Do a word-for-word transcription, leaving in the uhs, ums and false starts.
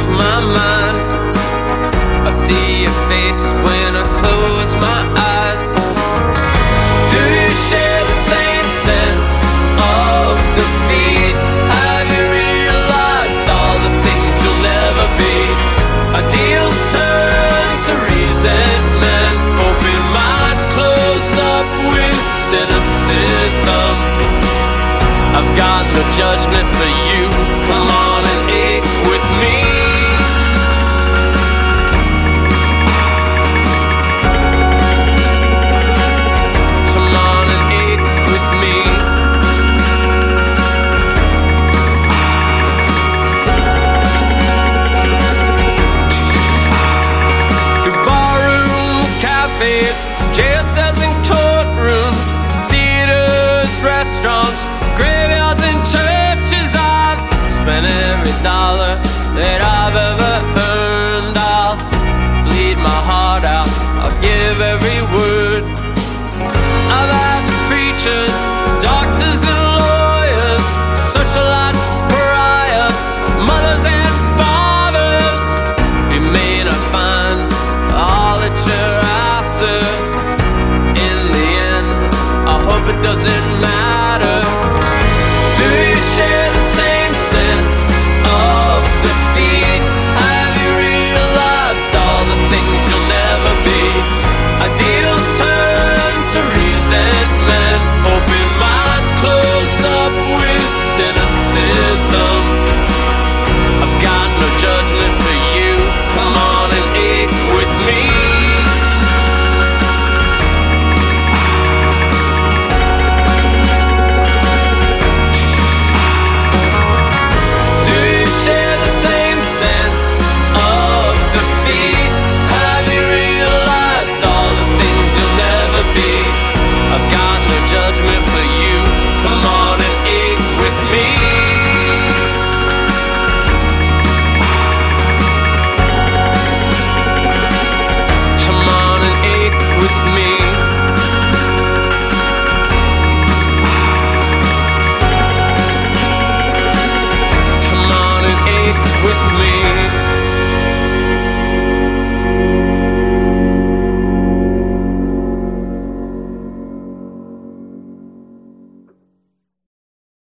my mind. I see your face when I close my eyes. Do you share the same sense of defeat? Have you realized all the things you'll never be? Ideals turn to resentment, open minds close up with cynicism. I've got no judgment for you, come on and ache with me. Come on and ache with me. Through barrooms, cafes, jail cells and courtrooms, theaters, restaurants, graveyards and churches, I've spent every dollar that I've ever